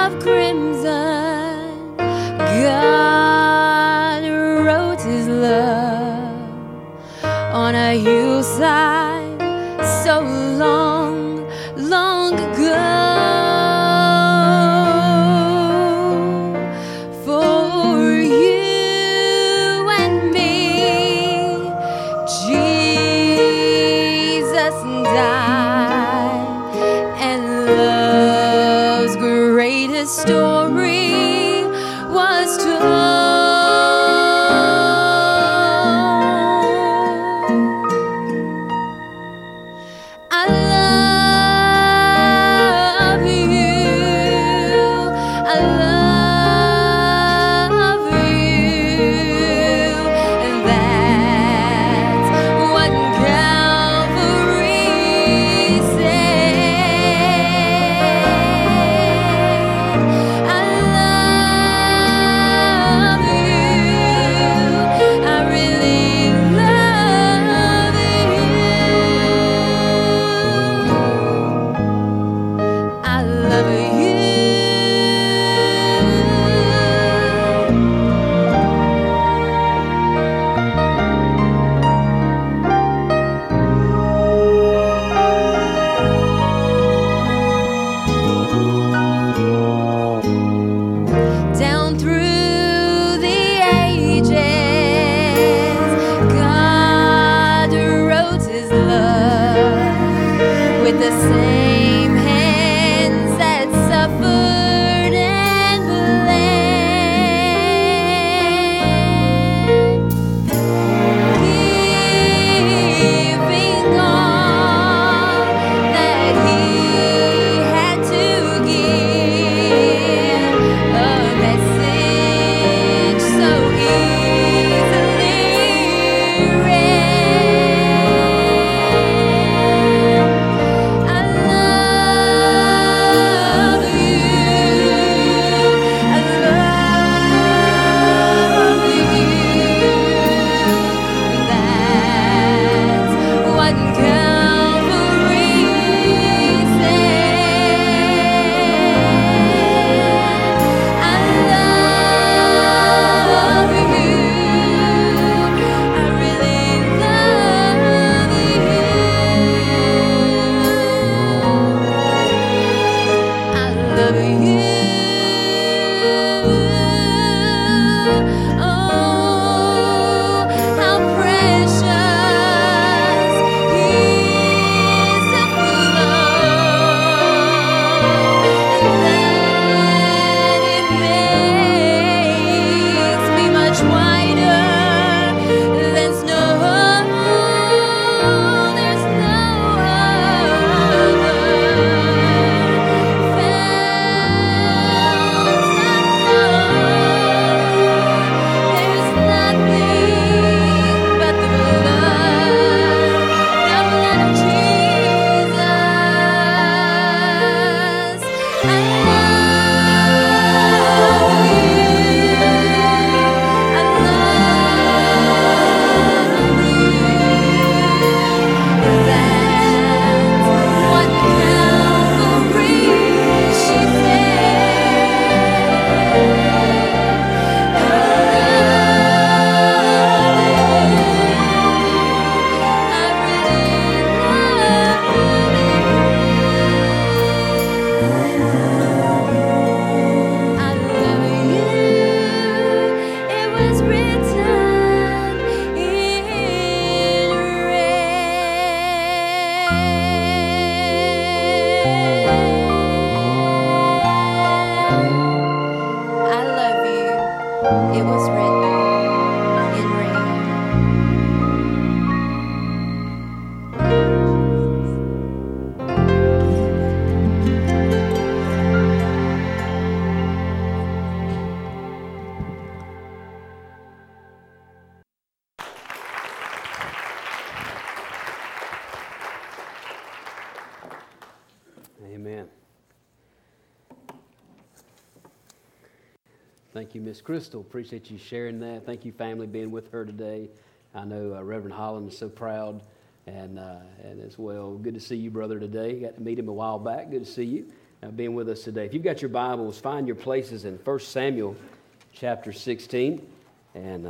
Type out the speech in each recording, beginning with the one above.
of crimson, God wrote his love on a hillside so long, long ago. For you and me, Jesus died, and love's greatest story was told. With the same hands that suffered and bled, giving all that he had to give, a message so easily read. It was written in red. Amen. Thank you, Miss Crystal. Appreciate you sharing that. Thank you, family, being with her today. I know Reverend Holland is so proud, and as well, good to see you, brother, today. Got to meet him a while back. Good to see you. being with us today. If you've got your Bibles, find your places in 1 Samuel chapter 16. And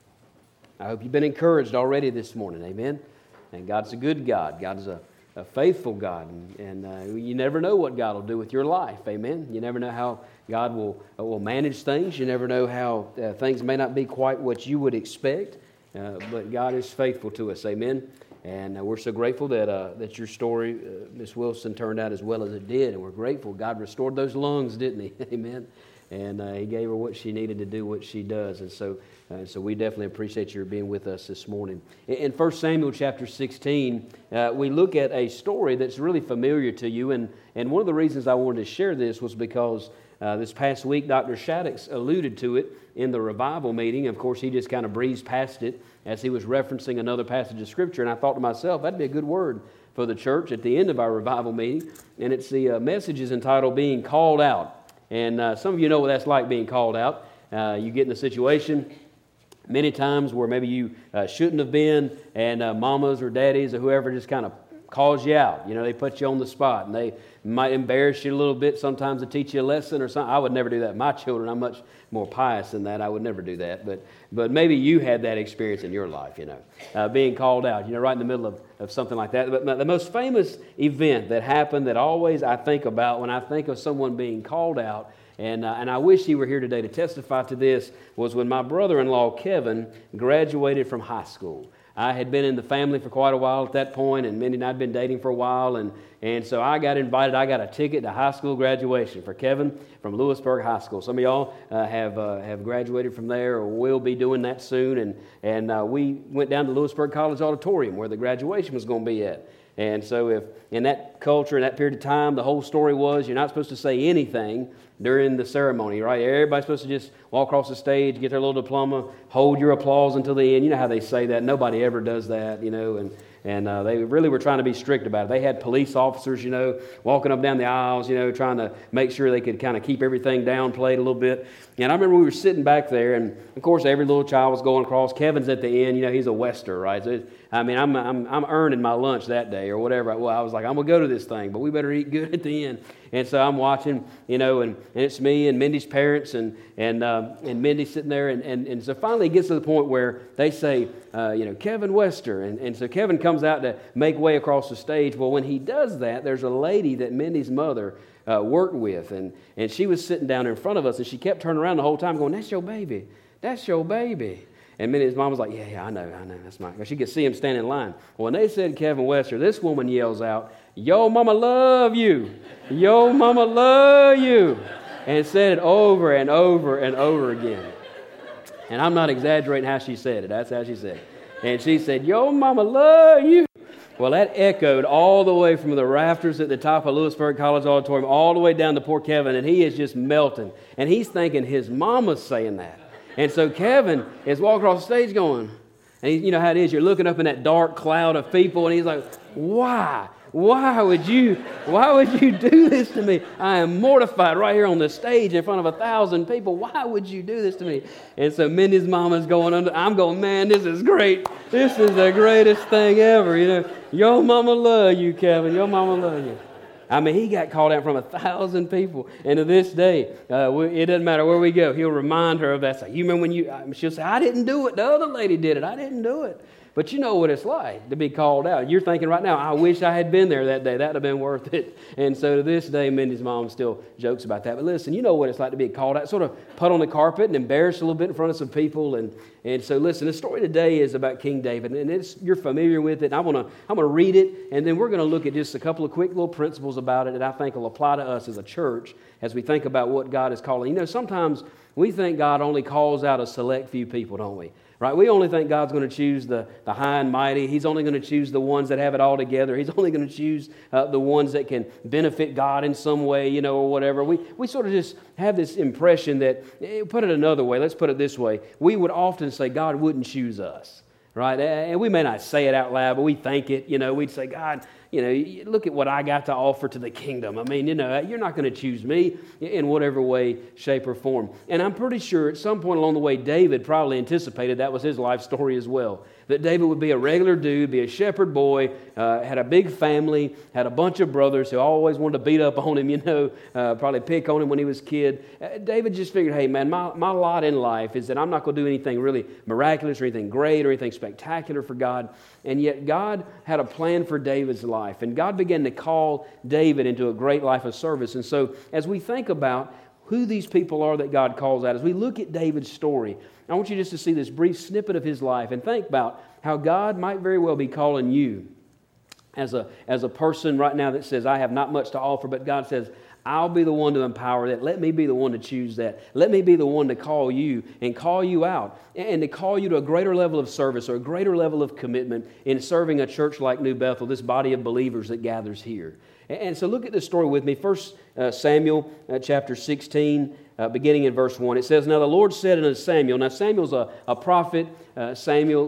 I hope you've been encouraged already this morning. Amen. And God's a good God. God is a faithful God. And you never know what God will do with your life. Amen. You never know how God will manage things. You never know how things may not be quite what you would expect. But God is faithful to us. Amen. And we're so grateful that your story, Miss Wilson, turned out as well as it did. And we're grateful. God restored those lungs, didn't He? Amen. And He gave her what she needed to do what she does. And so we definitely appreciate your being with us this morning. In 1 Samuel chapter 16, we look at a story that's really familiar to you. And one of the reasons I wanted to share this was because this past week, Dr. Shaddix alluded to it in the revival meeting. Of course, he just kind of breezed past it as he was referencing another passage of Scripture. And I thought to myself, that'd be a good word for the church at the end of our revival meeting. And it's the message is entitled Being Called Out. And some of you know what that's like, being called out. You get in a situation many times where maybe you shouldn't have been, and mamas or daddies or whoever just kind of calls you out. You know, they put you on the spot, and they might embarrass you a little bit sometimes to teach you a lesson or something. I would never do that. My children, I'm much more pious than that. I would never do that. But maybe you had that experience in your life, you know, being called out, you know, right in the middle of something like that. But the most famous event that happened that always I think about when I think of someone being called out, and I wish he were here today to testify to this, was when my brother-in-law, Kevin, graduated from high school. I had been in the family for quite a while at that point, and Mindy and I had been dating for a while, and so I got invited. I got a ticket to high school graduation for Kevin from Lewisburg High School. Some of y'all have graduated from there or will be doing that soon, and we went down to Lewisburg College Auditorium where the graduation was going to be at. And so if in that culture, in that period of time, the whole story was you're not supposed to say anything during the ceremony, right? Everybody's supposed to just walk across the stage, get their little diploma, hold your applause until the end. You know how they say that. Nobody ever does that, you know, and they really were trying to be strict about it. They had police officers, you know, walking up down the aisles, you know, trying to make sure they could kind of keep everything downplayed a little bit. And I remember we were sitting back there, and of course every little child was going across. Kevin's at the end, you know, he's a Wester, right? So I mean, I'm earning my lunch that day or whatever. Well, I was like, I'm gonna go to this thing, but we better eat good at the end. And so I'm watching, you know, and it's me and Mindy's parents and Mindy sitting there, and so finally it gets to the point where they say, you know, Kevin Wester, and so Kevin comes out to make way across the stage. Well, when he does that, there's a lady that Mindy's mother worked with, and she was sitting down in front of us, and she kept turning around the whole time going, "That's your baby, that's your baby." And Mindy's mom was like, yeah, I know, that's mine. She could see him standing in line. Well, when they said Kevin Wester, this woman yells out, "Yo, mama love you. Yo, mama love you." And said it over and over and over again. And I'm not exaggerating how she said it. That's how she said it. And she said, "Yo, mama love you." Well, that echoed all the way from the rafters at the top of Lewisburg College Auditorium all the way down to poor Kevin, and he is just melting. And he's thinking his mama's saying that. And so Kevin is walking across the stage going, and you know how it is, you're looking up in that dark cloud of people, and he's like, why? Why would you do this to me? I am mortified right here on the stage in front of 1,000 people. Why would you do this to me? And so Mindy's mama's going under. I'm going, man, this is great. This is the greatest thing ever. You know, your mama love you, Kevin. Your mama love you. I mean, he got called out from 1,000 people. And to this day, it doesn't matter where we go. He'll remind her of that. Say, you remember when you, she'll say, "I didn't do it. The other lady did it. I didn't do it." But you know what it's like to be called out. You're thinking right now, I wish I had been there that day. That would have been worth it. And so to this day, Mindy's mom still jokes about that. But listen, you know what it's like to be called out, sort of put on the carpet and embarrassed a little bit in front of some people. And so listen, the story today is about King David, and you're familiar with it. I'm gonna read it, and then we're gonna look at just a couple of quick little principles about it that I think will apply to us as a church as we think about what God is calling. You know, sometimes we think God only calls out a select few people, don't we? Right? We only think God's going to choose the high and mighty. He's only going to choose the ones that have it all together. He's only going to choose the ones that can benefit God in some way, you know, or whatever. We sort of just have this impression that, put it another way, let's put it this way. We would often say God wouldn't choose us, right? And we may not say it out loud, but we think it, you know. We'd say, God, you know, look at what I got to offer to the kingdom. I mean, you know, you're not going to choose me in whatever way, shape, or form. And I'm pretty sure at some point along the way, David probably anticipated that was his life story as well. that David would be a regular dude, be a shepherd boy, had a big family, had a bunch of brothers who always wanted to beat up on him, probably pick on him when he was a kid. David just figured, hey man, my lot in life is that I'm not going to do anything really miraculous or anything great or anything spectacular for God. And yet God had a plan for David's life. And God began to call David into a great life of service. And so as we think about who these people are that God calls out, as we look at David's story, I want you just to see this brief snippet of his life and think about how God might very well be calling you as a person right now that says, I have not much to offer, but God says, I'll be the one to empower that. Let me be the one to choose that. Let me be the one to call you and call you out and to call you to a greater level of service or a greater level of commitment in serving a church like New Bethel, this body of believers that gathers here. And so look at this story with me. 1 Samuel chapter 16, beginning in verse 1. It says, Now the Lord said unto Samuel. Now Samuel's a prophet. Samuel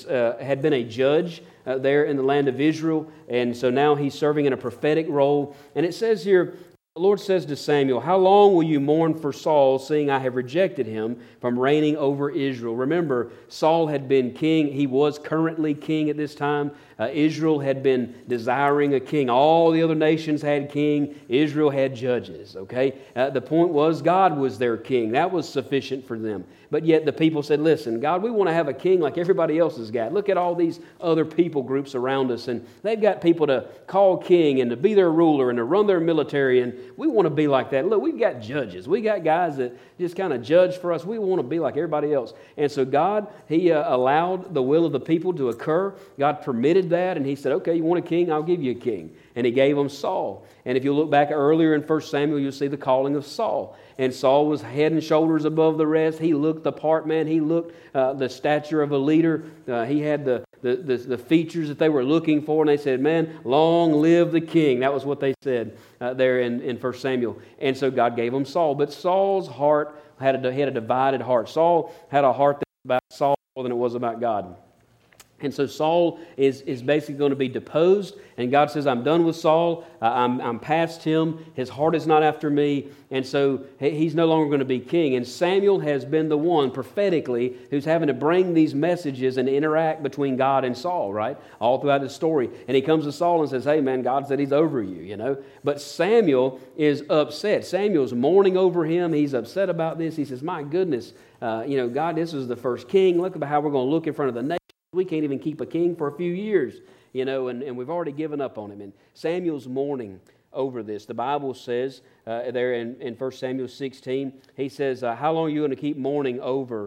had been a judge there in the land of Israel. And so now he's serving in a prophetic role. And it says here, the Lord says to Samuel, How long will you mourn for Saul, seeing I have rejected him from reigning over Israel? Remember, Saul had been king. He was currently king at this time. Israel had been desiring a king. All the other nations had king. Israel had judges, okay? The point was God was their king. That was sufficient for them. But yet the people said, listen, God, we want to have a king like everybody else has got. Look at all these other people groups around us, and they've got people to call king and to be their ruler and to run their military, and we want to be like that. Look, we've got judges. We got guys that just kind of judge for us. We want to be like everybody else. And so God, He allowed the will of the people to occur. God permitted that, and He said, okay, you want a king? I'll give you a king. And He gave them Saul. And if you look back earlier in 1 Samuel, you'll see the calling of Saul. And Saul was head and shoulders above the rest. He looked the part, man. He looked the stature of a leader. He had the features that they were looking for. And they said, man, long live the king. That was what they said there in 1 Samuel. And so God gave him Saul. But Saul's heart had a divided heart. Saul had a heart that was about Saul more than it was about God. And so Saul is basically going to be deposed, and God says, I'm done with Saul, I'm past him, his heart is not after me, and so he's no longer going to be king. And Samuel has been the one, prophetically, who's having to bring these messages and interact between God and Saul, right? All throughout the story. And he comes to Saul and says, hey man, God said He's over you, you know. But Samuel is upset. Samuel's mourning over him, he's upset about this. He says, my goodness, God, this is the first king, look at how we're going to look in front of the nation. We can't even keep a king for a few years, and we've already given up on him. And Samuel's mourning over this. The Bible says there in 1 Samuel 16, he says, how long are you going to keep mourning over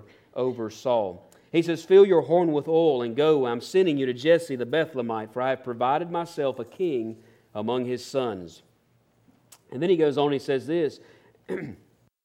Saul? He says, fill your horn with oil and go. I'm sending you to Jesse the Bethlehemite, for I have provided myself a king among his sons. And then he goes on, he says this, can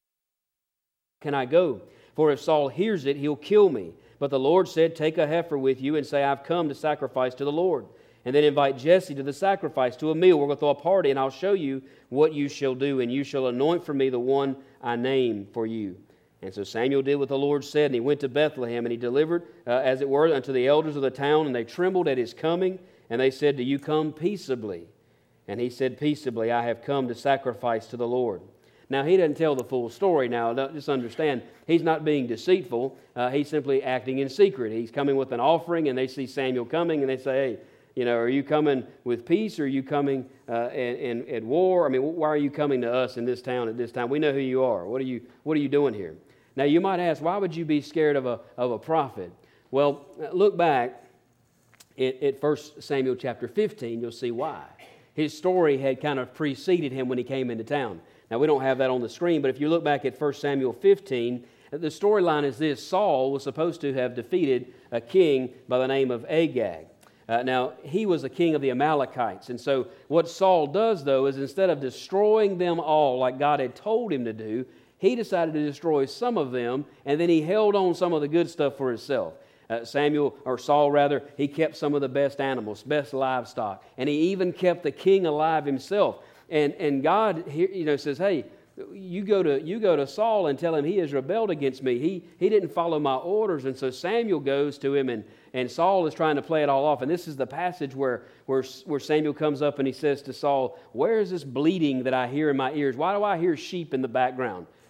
I go? For if Saul hears it, he'll kill me. But the Lord said, take a heifer with you and say, I've come to sacrifice to the Lord. And then invite Jesse to the sacrifice, to a meal. We're going to throw a party, and I'll show you what you shall do. And you shall anoint for me the one I name for you. And so Samuel did what the Lord said, and he went to Bethlehem, and he delivered, as it were, unto the elders of the town. And they trembled at his coming, and they said, do you come peaceably? And he said, peaceably, I have come to sacrifice to the Lord. Now, he doesn't tell the full story now. Just understand, he's not being deceitful. He's simply acting in secret. He's coming with an offering, and they see Samuel coming, and they say, hey, are you coming with peace, or are you coming in war? I mean, why are you coming to us in this town at this time? We know who you are. What are you doing here? Now, you might ask, why would you be scared of a prophet? Well, look back at 1 Samuel chapter 15. You'll see why. His story had kind of preceded him when he came into town. Now, we don't have that on the screen, but if you look back at 1 Samuel 15, the storyline is this. Saul was supposed to have defeated a king by the name of Agag. Now, he was a king of the Amalekites. And so what Saul does, though, is instead of destroying them all like God had told him to do, he decided to destroy some of them, and then he held on some of the good stuff for himself. Saul, he kept some of the best animals, best livestock, and he even kept the king alive himself. And God says, hey, you go to Saul and tell him he has rebelled against me. He didn't follow my orders. And so Samuel goes to him, and Saul is trying to play it all off. And this is the passage where Samuel comes up and he says to Saul, where is this bleating that I hear in my ears? Why do I hear sheep in the background?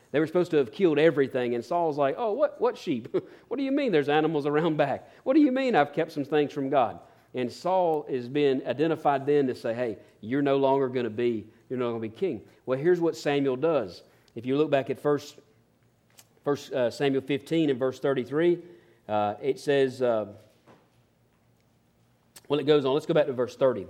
They were supposed to have killed everything, and Saul's like, oh, what sheep? What do you mean there's animals around back? What do you mean I've kept some things from God? And Saul is being identified then to say, hey, you're no longer going to be king. Well, here's what Samuel does. If you look back at 1 Samuel 15 and verse 33, it says, it goes on. Let's go back to verse 30.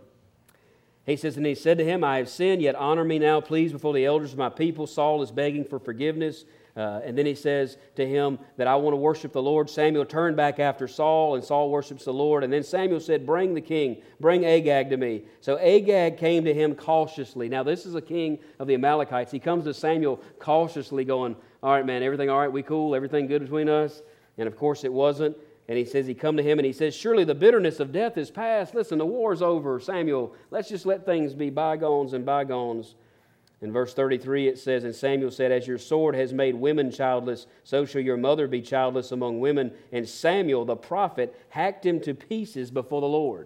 He says, and he said to him, I have sinned, yet honor me now, please, before the elders of my people. Saul is begging for forgiveness. And then he says to him that I want to worship the Lord. Samuel turned back after Saul, and Saul worships the Lord. And then Samuel said, bring the king, bring Agag to me. So Agag came to him cautiously. Now this is a king of the Amalekites. He comes to Samuel cautiously going, all right, man, everything all right? We cool? Everything good between us? And of course it wasn't. And he says, he come to him and he says, surely the bitterness of death is past. Listen, the war's over, Samuel. Let's just let things be bygones and bygones. In verse 33 it says, and Samuel said, as your sword has made women childless, so shall your mother be childless among women. And Samuel the prophet hacked him to pieces before the Lord.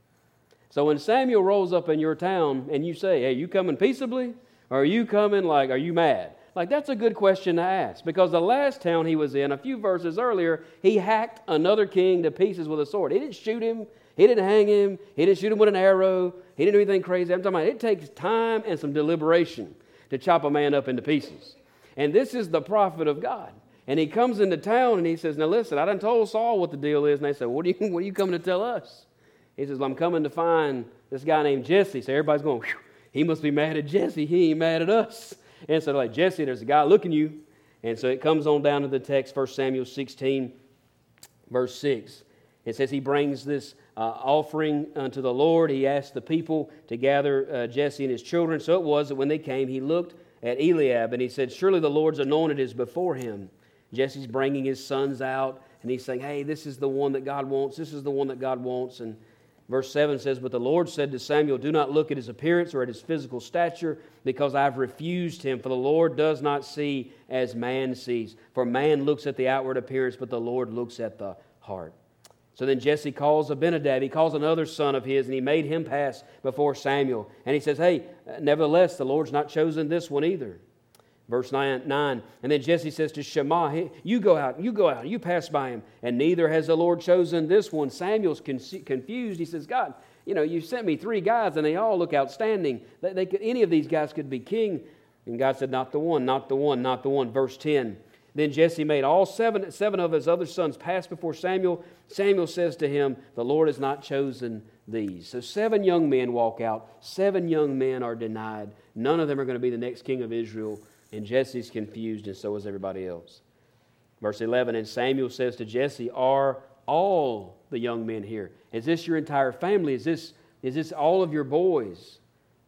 So when Samuel rolls up in your town and you say, hey, you coming peaceably? Or are you coming are you mad? That's a good question to ask, because the last town he was in, a few verses earlier, he hacked another king to pieces with a sword. He didn't shoot him. He didn't hang him. He didn't shoot him with an arrow. He didn't do anything crazy. I'm talking about it takes time and some deliberation to chop a man up into pieces. And this is the prophet of God. And he comes into town and he says, now listen, I done told Saul what the deal is. And they said, what are you coming to tell us? He says, well, I'm coming to find this guy named Jesse. So everybody's going, whew, he must be mad at Jesse. He ain't mad at us. And so like, Jesse, there's a guy looking you. And so it comes on down to the text, 1 Samuel 16, verse 6. It says he brings this offering unto the Lord. He asked the people to gather Jesse and his children. So it was that when they came, he looked at Eliab and he said, surely the Lord's anointed is before him. Jesse's bringing his sons out and he's saying, hey, this is the one that God wants. This is the one that God wants. And verse 7 says, but the Lord said to Samuel, do not look at his appearance or at his physical stature, because I've refused him. For the Lord does not see as man sees. For man looks at the outward appearance, but the Lord looks at the heart. So then Jesse calls Abinadab. He calls another son of his, and he made him pass before Samuel. And he says, hey, nevertheless, the Lord's not chosen this one either. Verse 9, and then Jesse says to Shammah, hey, you go out, you pass by him. And neither has the Lord chosen this one. Samuel's confused. He says, God, you sent me 3 guys, and they all look outstanding. Any of these guys could be king. And God said, not the one, not the one, not the one. Verse 10, then Jesse made all seven of his other sons pass before Samuel. Samuel says to him, the Lord has not chosen these. So 7 young men walk out. 7 young men are denied. None of them are going to be the next king of Israel. And Jesse's confused, and so is everybody else. Verse 11, and Samuel says to Jesse, are all the young men here? Is this your entire family? Is this all of your boys?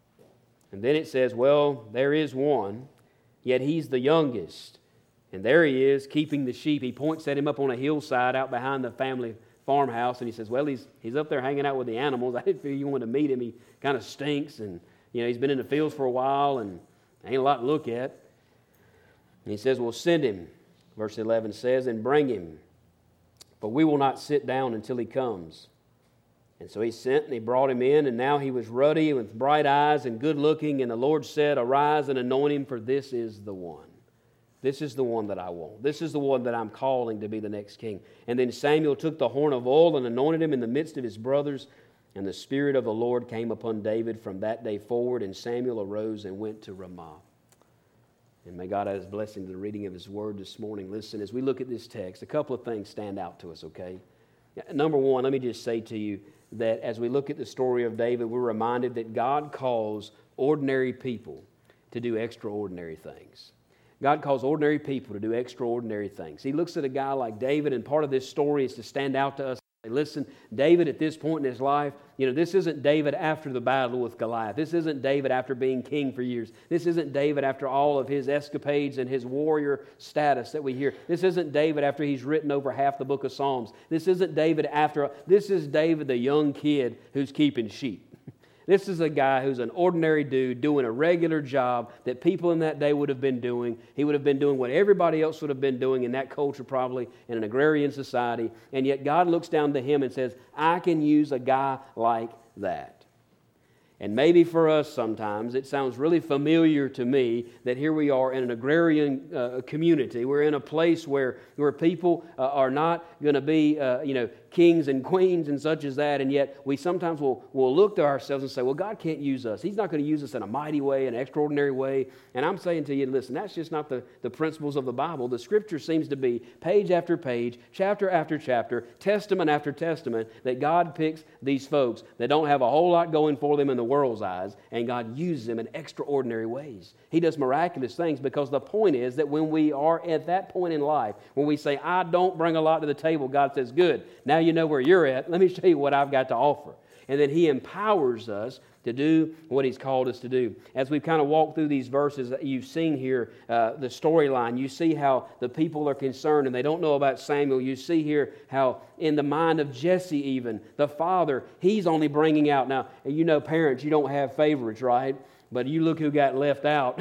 And then it says, well, there is one, yet he's the youngest. And there he is, keeping the sheep. He points at him up on a hillside out behind the family farmhouse, and he says, well, he's up there hanging out with the animals. I didn't figure you wanted to meet him. He kind of stinks, and he's been in the fields for a while, and ain't a lot to look at. And he says, well, send him, verse 11 says, and bring him, for we will not sit down until he comes. And so he sent, and he brought him in, and now he was ruddy with bright eyes and good looking. And the Lord said, arise and anoint him, for this is the one. This is the one that I want. This is the one that I'm calling to be the next king. And then Samuel took the horn of oil and anointed him in the midst of his brothers. And the Spirit of the Lord came upon David from that day forward. And Samuel arose and went to Ramah. And may God add his blessing to the reading of his word this morning. Listen, as we look at this text, a couple of things stand out to us, okay? Number one, let me just say to you that as we look at the story of David, we're reminded that God calls ordinary people to do extraordinary things. God calls ordinary people to do extraordinary things. He looks at a guy like David, and part of this story is to stand out to us. Listen, David at this point in his life, this isn't David after the battle with Goliath. This isn't David after being king for years. This isn't David after all of his escapades and his warrior status that we hear. This isn't David after he's written over half the book of Psalms. This isn't David this is David, the young kid who's keeping sheep. This is a guy who's an ordinary dude doing a regular job that people in that day would have been doing. He would have been doing what everybody else would have been doing in that culture, probably in an agrarian society. And yet God looks down to him and says, I can use a guy like that. And maybe for us sometimes it sounds really familiar to me that here we are in an agrarian community. We're in a place where people are not going to be, kings and queens and such as that, and yet we sometimes will look to ourselves and say, well, God can't use us. He's not going to use us in a mighty way, an extraordinary way. And I'm saying to you, listen, that's just not the principles of the Bible. The Scripture seems to be page after page, chapter after chapter, testament after testament, that God picks these folks that don't have a whole lot going for them in the world's eyes, and God uses them in extraordinary ways. He does miraculous things, because the point is that when we are at that point in life, when we say, I don't bring a lot to the table, God says, good, now you know where you're at. Let me show you what I've got to offer. And then He empowers us to do what He's called us to do. As we've kind of walked through these verses that you've seen here, the storyline, you see how the people are concerned and they don't know about Samuel. You see here how in the mind of Jesse even, the father, he's only bringing out. Now, parents, you don't have favorites, right? But you look who got left out,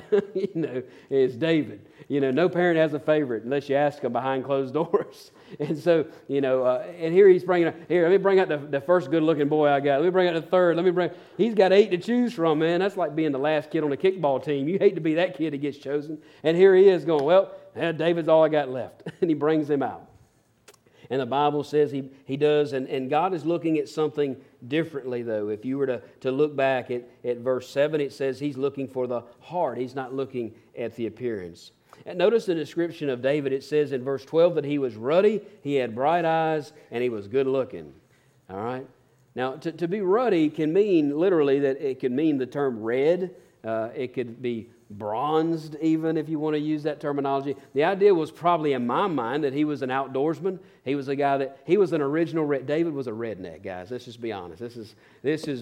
is David. No parent has a favorite unless you ask them behind closed doors. And so, and here he's bringing, let me bring out the first good-looking boy I got. Let me bring out the third. He's got 8 to choose from, man. That's like being the last kid on the kickball team. You hate to be that kid that gets chosen. And here he is going, well, David's all I got left. And he brings him out. And the Bible says he does, and God is looking at something differently, though. If you were to look back at verse 7, it says He's looking for the heart. He's not looking at the appearance. And notice the description of David. It says in verse 12 that he was ruddy, he had bright eyes, and he was good looking. All right? Now, to be ruddy can mean, literally, that it could mean the term red. It could be bronzed, even, if you want to use that terminology. The idea was probably in my mind that he was an outdoorsman. He was a guy he was an original, David was a redneck, guys. Let's just be honest. This is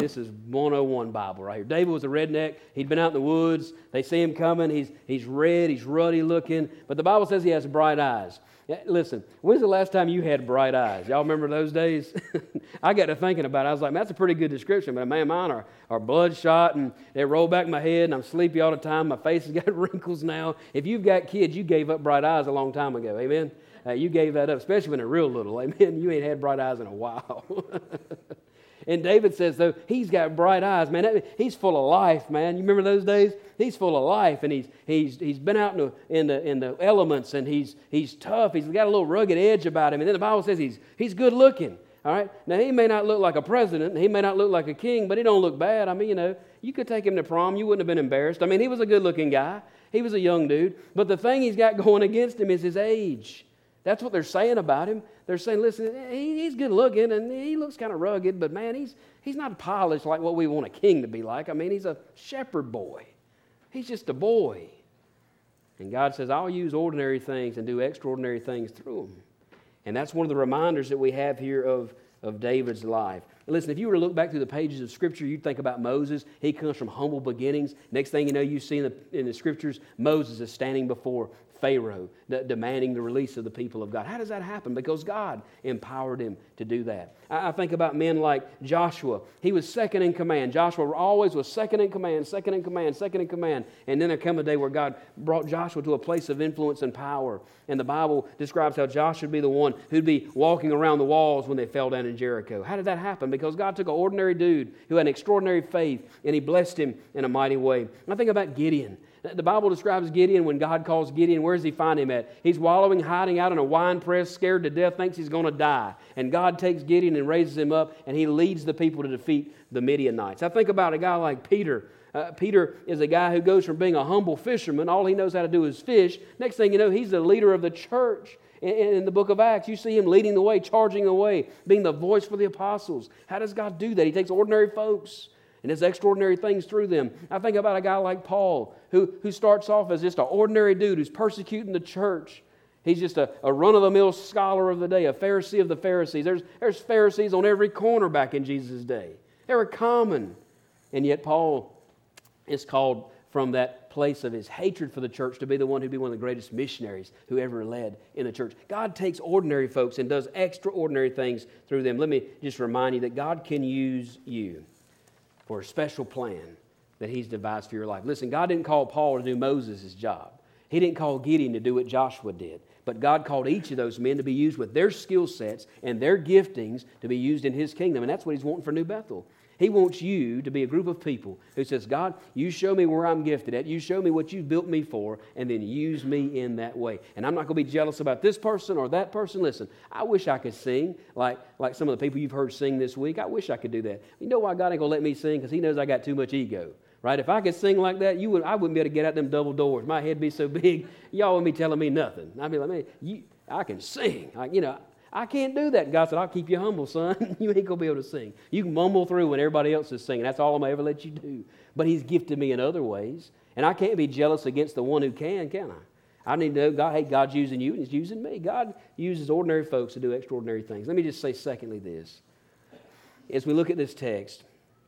101 Bible right here. David was a redneck. He'd been out in the woods. They see him coming. He's red. He's ruddy looking. But the Bible says he has bright eyes. Yeah, listen, when's the last time you had bright eyes? Y'all remember those days? I got to thinking about it. I was like, man, that's a pretty good description. But man, mine are bloodshot and they roll back my head and I'm sleepy all the time. My face has got wrinkles now. If you've got kids, you gave up bright eyes a long time ago. Amen? You gave that up, especially when they're real little. Amen? You ain't had bright eyes in a while. And David says, though, he's got bright eyes, man. He's full of life, man. You remember those days? He's full of life, and he's been out in the elements, and he's tough. He's got a little rugged edge about him. And then the Bible says he's good looking. All right. Now he may not look like a president, he may not look like a king, but he don't look bad. I mean, you could take him to prom, you wouldn't have been embarrassed. I mean, he was a good looking guy. He was a young dude, but the thing he's got going against him is his age. That's what they're saying about him. They're saying, listen, he's good looking and he looks kind of rugged, but man, he's not polished like what we want a king to be like. I mean, he's a shepherd boy. He's just a boy. And God says, I'll use ordinary things and do extraordinary things through him. And that's one of the reminders that we have here of David's life. And listen, if you were to look back through the pages of Scripture, you'd think about Moses. He comes from humble beginnings. Next thing you know, you see in the Scriptures, Moses is standing before Pharaoh, demanding the release of the people of God. How does that happen? Because God empowered him to do that. I think about men like Joshua. He was second in command. Joshua always was second in command. And then there came a day where God brought Joshua to a place of influence and power. And the Bible describes how Joshua would be the one who'd be walking around the walls when they fell down in Jericho. How did that happen? Because God took an ordinary dude who had an extraordinary faith and He blessed him in a mighty way. And I think about Gideon. The Bible describes Gideon. When God calls Gideon, where does He find him at? He's wallowing, hiding out in a wine press, scared to death, thinks he's going to die. And God takes Gideon and raises him up, and he leads the people to defeat the Midianites. I think about a guy like Peter. Peter is a guy who goes from being a humble fisherman, all he knows how to do is fish. Next thing you know, he's the leader of the church. In the book of Acts, you see him leading the way, charging the way, being the voice for the apostles. How does God do that? He takes ordinary folks and does extraordinary things through them. I think about a guy like Paul, who starts off as just an ordinary dude who's persecuting the church. He's just a run-of-the-mill scholar of the day, a Pharisee of the Pharisees. There's Pharisees on every corner back in Jesus' day. They were common. And yet Paul is called from that place of his hatred for the church to be the one who'd be one of the greatest missionaries who ever led in the church. God takes ordinary folks and does extraordinary things through them. Let me just remind you that God can use you for a special plan that He's devised for your life. Listen, God didn't call Paul to do Moses' job. He didn't call Gideon to do what Joshua did. But God called each of those men to be used with their skill sets and their giftings to be used in His kingdom. And that's what He's wanting for New Bethel. He wants you to be a group of people who says, God, you show me where I'm gifted at. You show me what you built me for, and then use me in that way. And I'm not going to be jealous about this person or that person. Listen, I wish I could sing like some of the people you've heard sing this week. I wish I could do that. You know why God ain't going to let me sing? Because He knows I got too much ego. Right? If I could sing like that, I wouldn't be able to get out them double doors. My head be so big, y'all wouldn't be telling me nothing. I'd be like, man, I can sing. I can't do that. God said, I'll keep you humble, son. You ain't going to be able to sing. You can mumble through when everybody else is singing. That's all I'm going to ever let you do. But He's gifted me in other ways. And I can't be jealous against the one who can I? I need to know, God, hey, God's using you and He's using me. God uses ordinary folks to do extraordinary things. Let me just say, secondly, this. As we look at this text,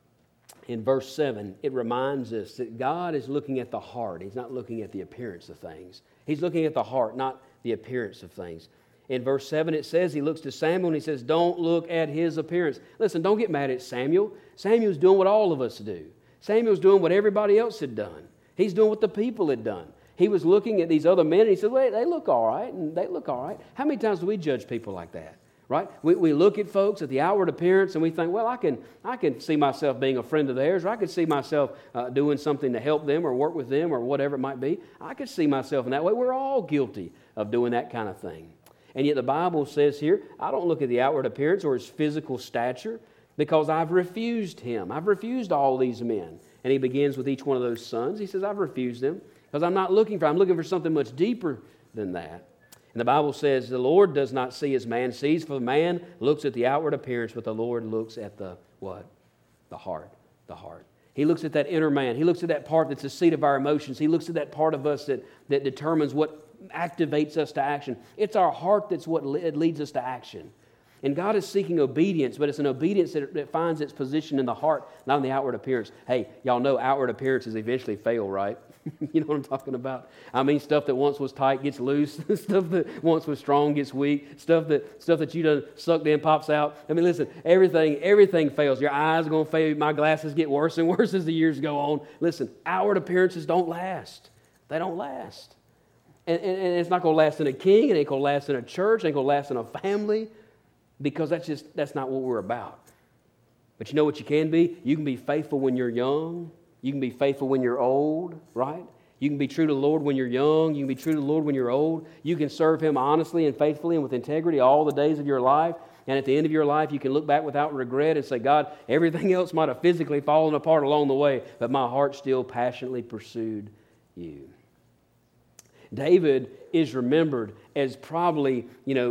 in verse 7, it reminds us that God is looking at the heart. He's not looking at the appearance of things. He's looking at the heart, not the appearance of things. In verse 7, it says, He looks to Samuel and He says, don't look at his appearance. Listen, don't get mad at Samuel. Samuel's doing what all of us do. Samuel's doing what everybody else had done. He's doing what the people had done. He was looking at these other men and he said, wait, they look all right, and they look all right. How many times do we judge people like that? Right? We look at folks at the outward appearance and we think, well, I can see myself being a friend of theirs, or I could see myself doing something to help them or work with them or whatever it might be. I could see myself in that way. We're all guilty of doing that kind of thing. And yet the Bible says here, I don't look at the outward appearance or his physical stature because I've refused him. I've refused all these men. And he begins with each one of those sons. He says, I've refused them because I'm looking for something much deeper than that. And the Bible says the Lord does not see as man sees, for the man looks at the outward appearance, but the Lord looks at the what? The heart. The heart. He looks at that inner man. He looks at that part that's the seat of our emotions. He looks at that part of us that determines what activates us to action. It's our heart that's what leads us to action. And God is seeking obedience, but it's an obedience that finds its position in the heart, not in the outward appearance. Hey, y'all know outward appearances eventually fail, right? You know what I'm talking about? I mean, stuff that once was tight gets loose. Stuff that once was strong gets weak. Stuff that you done sucked in pops out. I mean, listen, everything fails. Your eyes are going to fade. My glasses get worse and worse as the years go on. Listen, outward appearances don't last. They don't last. And it's not going to last in a king. It ain't going to last in a church. It ain't going to last in a family. Because that's not what we're about. But you know what you can be? You can be faithful when you're young. You can be faithful when you're old, right? You can be true to the Lord when you're young. You can be true to the Lord when you're old. You can serve Him honestly and faithfully and with integrity all the days of your life. And at the end of your life, you can look back without regret and say, God, everything else might have physically fallen apart along the way, but my heart still passionately pursued you. David is remembered as probably,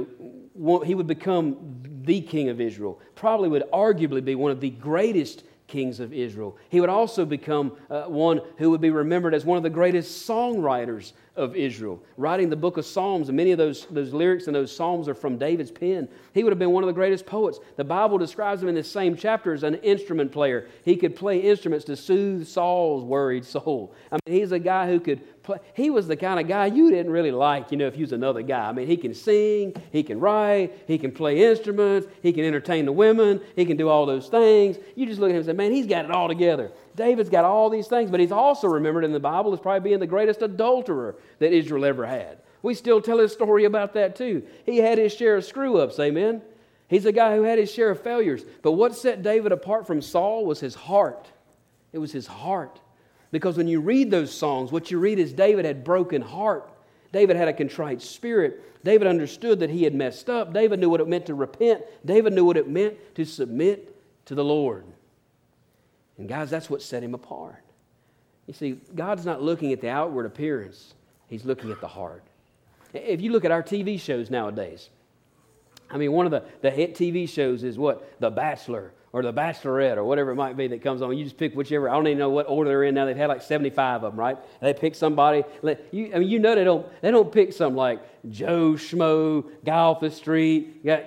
he would become the king of Israel. Probably would arguably be one of the greatest kings of Israel. He would also become one who would be remembered as one of the greatest songwriters of Israel, writing the book of Psalms, and many of those lyrics and those psalms are from David's pen. He would have been one of the greatest poets. The Bible describes him in the same chapter as an instrument player. He could play instruments to soothe Saul's worried soul. I mean, he's a guy who could play. He was the kind of guy you didn't really like, if he was another guy. I mean, he can sing, he can write, he can play instruments, he can entertain the women, he can do all those things. You just look at him and say, man, he's got it all together. David's got all these things, but he's also remembered in the Bible as probably being the greatest adulterer that Israel ever had. We still tell his story about that too. He had his share of screw-ups, amen? He's a guy who had his share of failures. But what set David apart from Saul was his heart. It was his heart. Because when you read those songs, what you read is David had broken heart. David had a contrite spirit. David understood that he had messed up. David knew what it meant to repent. David knew what it meant to submit to the Lord. And guys, that's what set him apart. You see, God's not looking at the outward appearance. He's looking at the heart. If you look at our TV shows nowadays, I mean, one of the hit TV shows is what? The Bachelor or The Bachelorette or whatever it might be that comes on. You just pick whichever. I don't even know what order they're in now. They've had like 75 of them, right? They pick somebody. They don't pick some like Joe Schmo, guy off the street, got,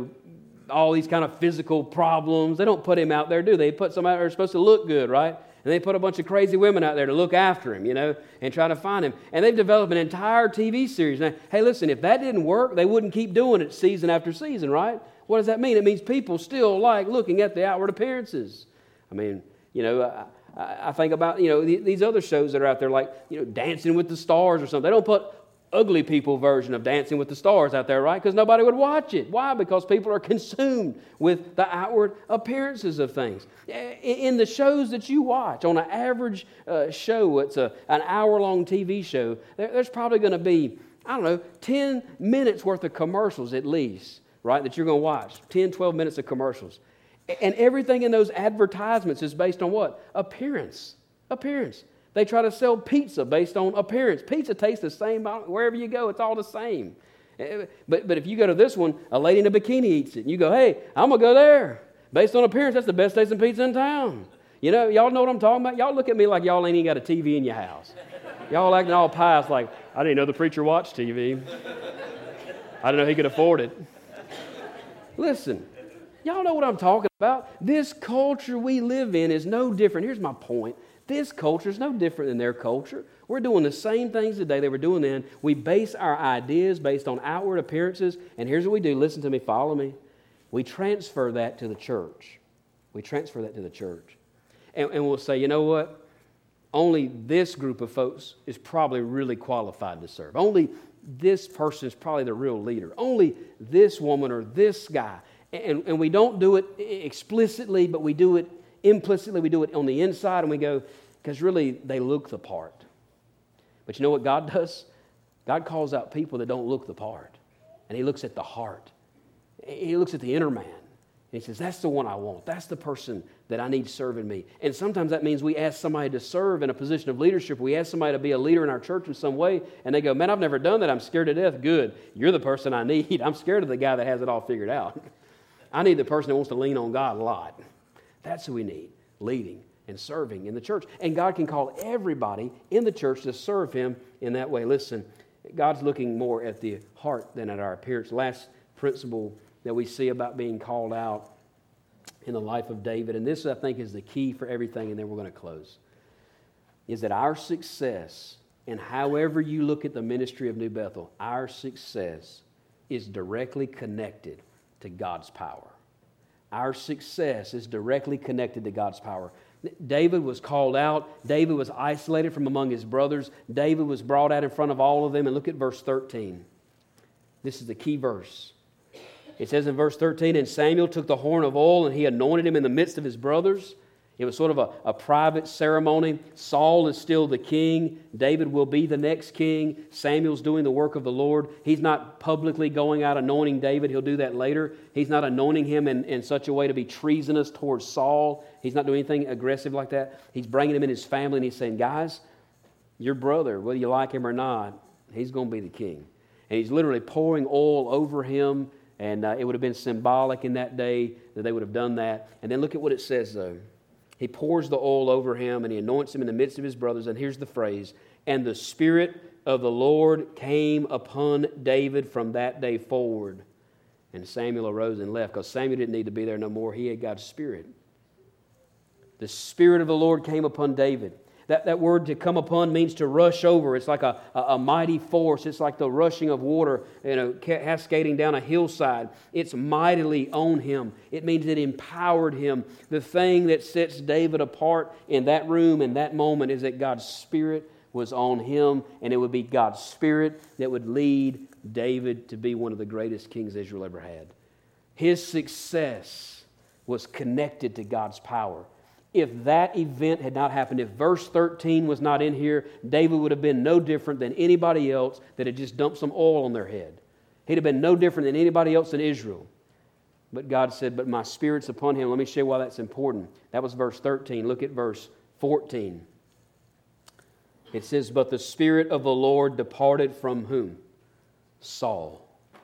all these kind of physical problems. They don't put him out there, do they? They put somebody who's supposed to look good, right? And they put a bunch of crazy women out there to look after him, and try to find him. And they've developed an entire TV series. Now, hey, listen, if that didn't work, they wouldn't keep doing it season after season, right? What does that mean? It means people still like looking at the outward appearances. I mean, I think about, these other shows that are out there like, Dancing with the Stars or something. They don't put ugly people version of Dancing with the Stars out there, right? Because nobody would watch it. Why? Because people are consumed with the outward appearances of things. In the shows that you watch, on an average show, it's an hour-long TV show, there's probably going to be, 10 minutes worth of commercials at least, right, that you're going to watch. 10, 12 minutes of commercials. And everything in those advertisements is based on what? Appearance. Appearance. They try to sell pizza based on appearance. Pizza tastes the same wherever you go. It's all the same. But if you go to this one, a lady in a bikini eats it. And you go, hey, I'm going to go there. Based on appearance, that's the best tasting pizza in town. Y'all know what I'm talking about? Y'all look at me like y'all ain't even got a TV in your house. Y'all acting all pious like, I didn't know the preacher watched TV. I didn't know he could afford it. Listen, y'all know what I'm talking about. This culture we live in is no different. Here's my point. This culture is no different than their culture. We're doing the same things today they were doing then. We base our ideas based on outward appearances. And here's what we do. Listen to me. Follow me. We transfer that to the church. We transfer that to the church. And we'll say, you know what? Only this group of folks is probably really qualified to serve. Only this person is probably the real leader. Only this woman or this guy. And we don't do it explicitly, but we do it implicitly. We do it on the inside, and we go, because really they look the part. But you know what God does? God calls out people that don't look the part. And He looks at the heart. He looks at the inner man. And He says, that's the one I want. That's the person that I need serving me. And sometimes that means we ask somebody to serve in a position of leadership. We ask somebody to be a leader in our church in some way. And they go, man, I've never done that. I'm scared to death. Good. You're the person I need. I'm scared of the guy that has it all figured out. I need the person that wants to lean on God a lot. That's who we need, leading and serving in the church. And God can call everybody in the church to serve Him in that way. Listen, God's looking more at the heart than at our appearance. Last principle that we see about being called out in the life of David, and this I think is the key for everything, and then we're going to close, is that our success, and however you look at the ministry of New Bethel, our success is directly connected to God's power. Our success is directly connected to God's power. David was called out. David was isolated from among his brothers. David was brought out in front of all of them. And look at verse 13. This is the key verse. It says in verse 13, and Samuel took the horn of oil and he anointed him in the midst of his brothers. It was sort of a private ceremony. Saul is still the king. David will be the next king. Samuel's doing the work of the Lord. He's not publicly going out anointing David. He'll do that later. He's not anointing him in such a way to be treasonous towards Saul. He's not doing anything aggressive like that. He's bringing him in his family and he's saying, guys, your brother, whether you like him or not, he's going to be the king. And he's literally pouring oil over him. And it would have been symbolic in that day that they would have done that. And then look at what it says though. He pours the oil over him and he anoints him in the midst of his brothers. And here's the phrase, and the Spirit of the Lord came upon David from that day forward. And Samuel arose and left, because Samuel didn't need to be there no more. He had God's Spirit. The Spirit of the Lord came upon David. That word to come upon means to rush over. It's like a mighty force. It's like the rushing of water, cascading down a hillside. It's mightily on him. It means it empowered him. The thing that sets David apart in that room, in that moment, is that God's Spirit was on him, and it would be God's Spirit that would lead David to be one of the greatest kings Israel ever had. His success was connected to God's power. If that event had not happened, if verse 13 was not in here, David would have been no different than anybody else that had just dumped some oil on their head. He'd have been no different than anybody else in Israel. But God said, but my Spirit's upon him. Let me show you why that's important. That was verse 13. Look at verse 14. It says, but the Spirit of the Lord departed from whom? Saul.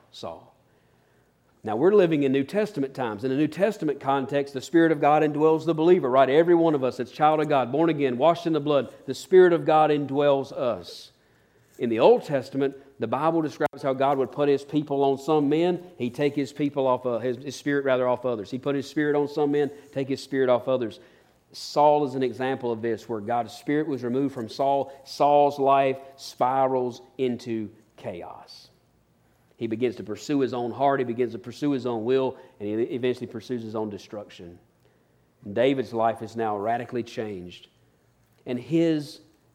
Now, we're living in New Testament times. In the New Testament context, the Spirit of God indwells the believer, right? Every one of us that's child of God, born again, washed in the blood, the Spirit of God indwells us. In the Old Testament, the Bible describes how God would put His people on some men. He'd take His people off, His Spirit off others. He'd put His Spirit on some men, take His Spirit off others. Saul is an example of this, where God's Spirit was removed from Saul. Saul's life spirals into chaos. He begins to pursue his own heart. He begins to pursue his own will. And he eventually pursues his own destruction. David's life is now radically changed. And his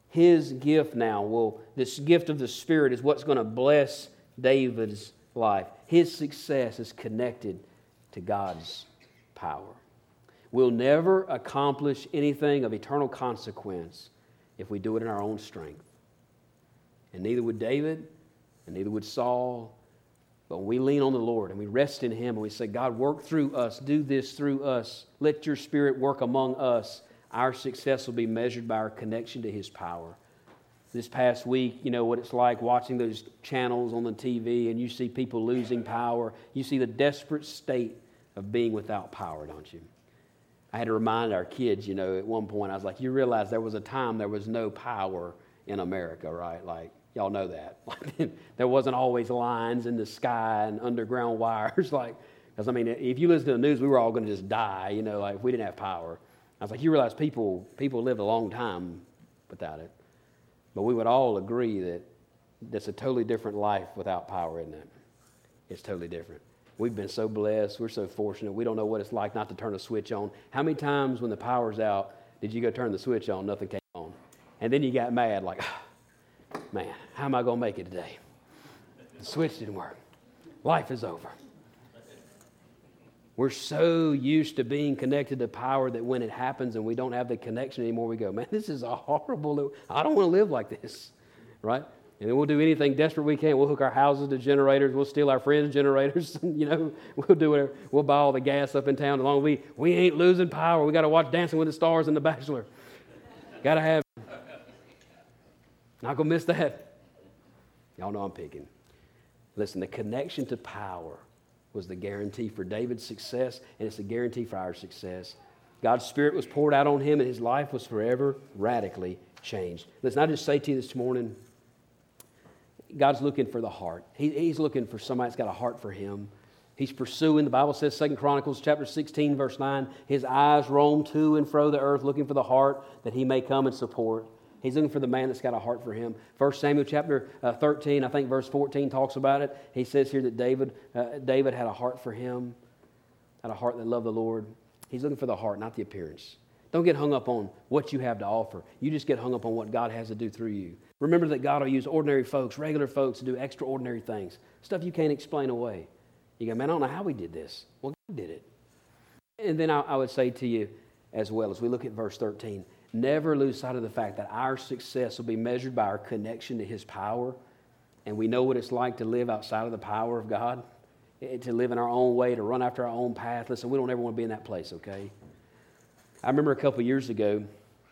His gift now this gift of the Spirit is what's going to bless David's life. His success is connected to God's power. We'll never accomplish anything of eternal consequence if we do it in our own strength. And neither would David, and neither would Saul. But when we lean on the Lord and we rest in Him and we say, God, work through us, do this through us, let your Spirit work among us, our success will be measured by our connection to His power. This past week, you know what it's like watching those channels on the TV and you see people losing power. You see the desperate state of being without power, don't you? I had to remind our kids, you know, at one point, I was like, you realize there was a time there was no power in America, right? Like, y'all know that. There wasn't always lines in the sky and underground wires. Because, I mean, if you listen to the news, we were all going to just die, you know, like if we didn't have power. I was like, you realize people lived a long time without it. But we would all agree that that's a totally different life without power, isn't it? It's totally different. We've been so blessed. We're so fortunate. We don't know what it's like not to turn a switch on. How many times when the power's out did you go turn the switch on, nothing came on? And then you got mad like, man, how am I going to make it today? The switch didn't work. Life is over. We're so used to being connected to power that when it happens and we don't have the connection anymore, we go, man, this is a horrible, I don't want to live like this, right? And then we'll do anything desperate we can. We'll hook our houses to generators. We'll steal our friends' generators. You know, we'll do whatever. We'll buy all the gas up in town as long as we ain't losing power. We got to watch Dancing with the Stars and The Bachelor. Got to have it. Not going to miss that. Y'all know I'm picking. Listen, the connection to power was the guarantee for David's success, and it's the guarantee for our success. God's Spirit was poured out on him, and his life was forever radically changed. Listen, I just say to you this morning, God's looking for the heart. He's looking for somebody that's got a heart for Him. He's pursuing, the Bible says, 2 Chronicles chapter 16, verse 9, His eyes roam to and fro the earth, looking for the heart that He may come and support. He's looking for the man that's got a heart for Him. 1 Samuel chapter 13, I think verse 14 talks about it. He says here that David had a heart for Him, had a heart that loved the Lord. He's looking for the heart, not the appearance. Don't get hung up on what you have to offer. You just get hung up on what God has to do through you. Remember that God will use ordinary folks, regular folks, to do extraordinary things, stuff you can't explain away. You go, man, I don't know how we did this. Well, God did it. And then I would say to you as well, as we look at verse 13, never lose sight of the fact that our success will be measured by our connection to His power. And we know what it's like to live outside of the power of God, to live in our own way, to run after our own path. Listen, we don't ever want to be in that place, okay? I remember a couple years ago,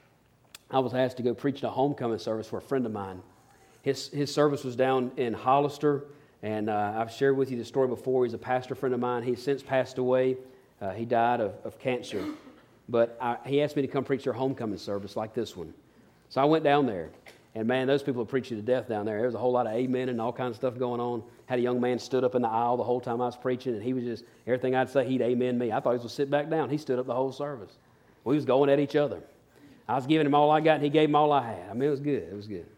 I was asked to go preach a homecoming service for a friend of mine. His service was down in Hollister, and I've shared with you the story before. He's a pastor friend of mine. He's since passed away. He died of cancer. But he asked me to come preach their homecoming service like this one. So I went down there, and man, those people are preaching to death down there. There was a whole lot of amen and all kinds of stuff going on. Had a young man stood up in the aisle the whole time I was preaching, and he was just, everything I'd say, he'd amen me. I thought he was going to sit back down. He stood up the whole service. We was going at each other. I was giving him all I got, and he gave him all I had. I mean, it was good. It was good.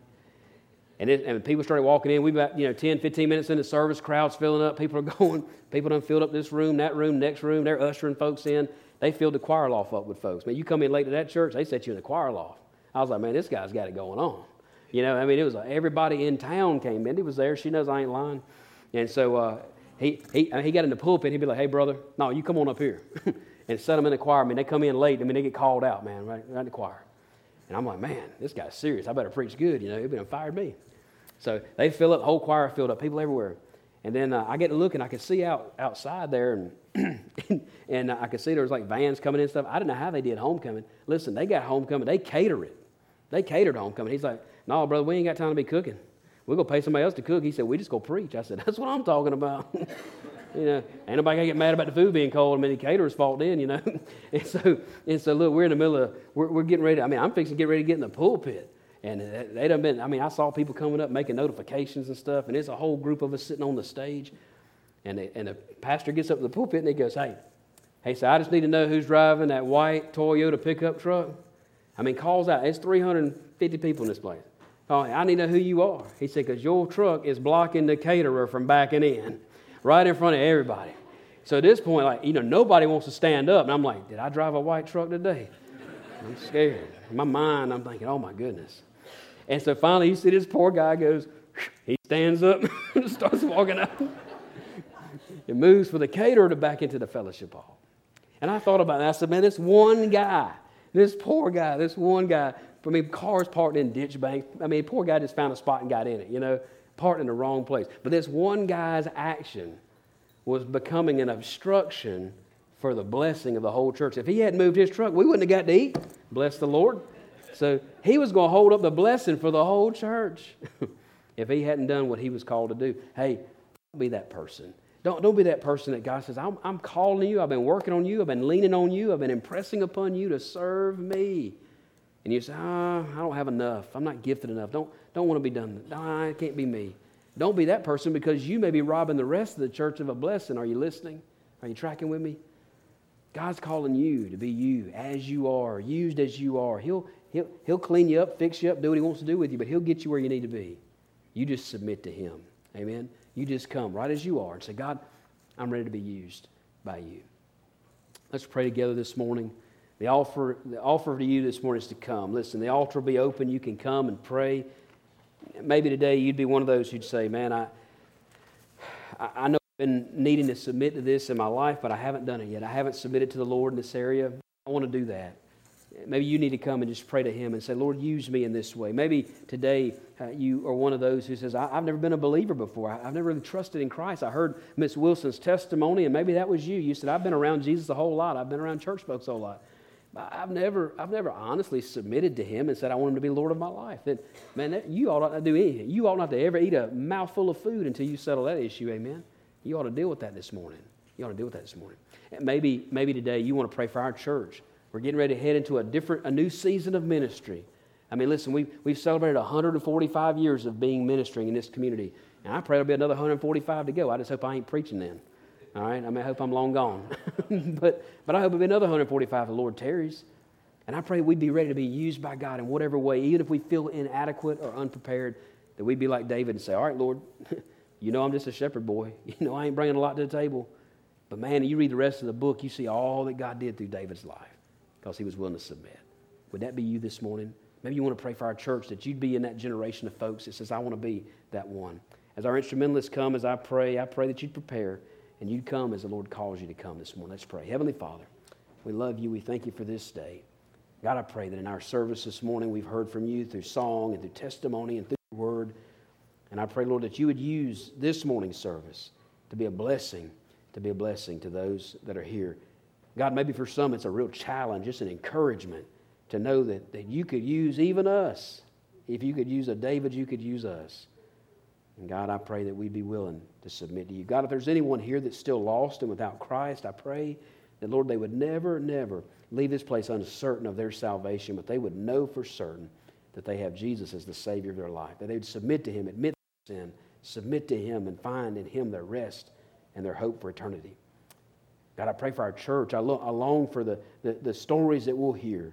And people started walking in. We about 10, 15 minutes into service, crowds filling up. People are going. People done filled up this room, that room, next room. They're ushering folks in. They filled the choir loft up with folks. Man, you come in late to that church, they set you in the choir loft. I was like, man, this guy's got it going on. You know, I mean, it was everybody in town came. Mindy was there. She knows I ain't lying. And so he got in the pulpit. He'd be like, hey, brother, no, you come on up here. And set them in the choir. I mean, they come in late. I mean, they get called out, man, right in the choir. And I'm like, man, this guy's serious. I better preach good. You know, he'd been fired me. So they fill up, the whole choir filled up, people everywhere. And then I get to look, and I could see outside there, and I could see there was like vans coming in and stuff. I didn't know how they did homecoming. Listen, they got homecoming. They cater it. They catered homecoming. He's like, no, brother, we ain't got time to be cooking. We're going to pay somebody else to cook. He said, we just go preach. I said, that's what I'm talking about. You know, ain't nobody going to get mad about the food being cold. I mean, the caterer's fault then, you know. And so look, we're in the middle of, we're getting ready. I'm fixing to get ready to get in the pulpit. And they done been, I saw people coming up making notifications and stuff, and there's a whole group of us sitting on the stage. And the pastor gets up to the pulpit, and he goes, hey, so I just need to know who's driving that white Toyota pickup truck. Calls out, it's 350 people in this place. Oh, I need to know who you are. He said, because your truck is blocking the caterer from backing in right in front of everybody. So at this point, nobody wants to stand up. And I'm like, did I drive a white truck today? I'm scared. In my mind, I'm thinking, oh, my goodness. And so finally, you see this poor guy goes, he stands up and starts walking out. It moves for the caterer to back into the fellowship hall. And I thought about it. I said, man, this one guy, this poor guy, this one guy, I mean, cars parked in ditch banks. I mean, poor guy just found a spot and got in it, parked in the wrong place. But this one guy's action was becoming an obstruction for the blessing of the whole church. If he hadn't moved his truck, we wouldn't have got to eat. Bless the Lord. So he was going to hold up the blessing for the whole church if he hadn't done what he was called to do. Hey, don't be that person. Don't be that person that God says, I'm calling you, I've been working on you, I've been leaning on you, I've been impressing upon you to serve me. And you say, I don't have enough. I'm not gifted enough. Don't want to be done. No, it can't be me. Don't be that person because you may be robbing the rest of the church of a blessing. Are you listening? Are you tracking with me? God's calling you to be you as you are, used as you are. He'll clean you up, fix you up, do what he wants to do with you, but he'll get you where you need to be. You just submit to him. Amen? You just come right as you are and say, God, I'm ready to be used by you. Let's pray together this morning. The offer to you this morning is to come. Listen, the altar will be open. You can come and pray. Maybe today you'd be one of those who'd say, man, I know I've been needing to submit to this in my life, but I haven't done it yet. I haven't submitted to the Lord in this area. I want to do that. Maybe you need to come and just pray to him and say, Lord, use me in this way. Maybe today you are one of those who says, I've never been a believer before. I've never really trusted in Christ. I heard Miss Wilson's testimony, and maybe that was you. You said, I've been around Jesus a whole lot. I've been around church folks a whole lot. I've never honestly submitted to him and said, I want him to be Lord of my life. Then, man, you ought not to do anything. You ought not to ever eat a mouthful of food until you settle that issue, amen? You ought to deal with that this morning. And maybe today you want to pray for our church. We're getting ready to head into a new season of ministry. I mean, listen, we've celebrated 145 years of being ministering in this community. And I pray there'll be another 145 to go. I just hope I ain't preaching then. All right? I hope I'm long gone. but I hope it'll be another 145 if the Lord tarries. And I pray we'd be ready to be used by God in whatever way, even if we feel inadequate or unprepared, that we'd be like David and say, all right, Lord, I'm just a shepherd boy. I ain't bringing a lot to the table. But man, you read the rest of the book, you see all that God did through David's life because he was willing to submit. Would that be you this morning? Maybe you want to pray for our church that you'd be in that generation of folks that says, I want to be that one. As our instrumentalists come, as I pray that you'd prepare and you'd come as the Lord calls you to come this morning. Let's pray. Heavenly Father, we love you. We thank you for this day. God, I pray that in our service this morning we've heard from you through song and through testimony and through your word. And I pray, Lord, that you would use this morning's service to be a blessing to those that are here. God, maybe for some it's a real challenge, just an encouragement to know that you could use even us. If you could use a David, you could use us. And God, I pray that we'd be willing to submit to you. God, if there's anyone here that's still lost and without Christ, I pray that, Lord, they would never leave this place uncertain of their salvation, but they would know for certain that they have Jesus as the Savior of their life, that they would submit to him, admit their sin, submit to him, and find in him their rest and their hope for eternity. God, I pray for our church. I long for the stories that we'll hear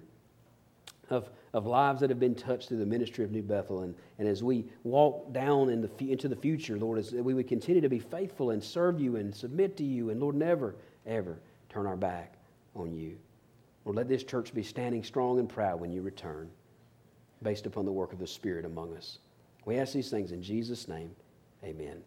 of lives that have been touched through the ministry of New Bethel. And as we walk down into the future, Lord, as we would continue to be faithful and serve you and submit to you, and Lord, never, ever turn our back on you. Lord, let this church be standing strong and proud when you return, based upon the work of the Spirit among us. We ask these things in Jesus' name. Amen.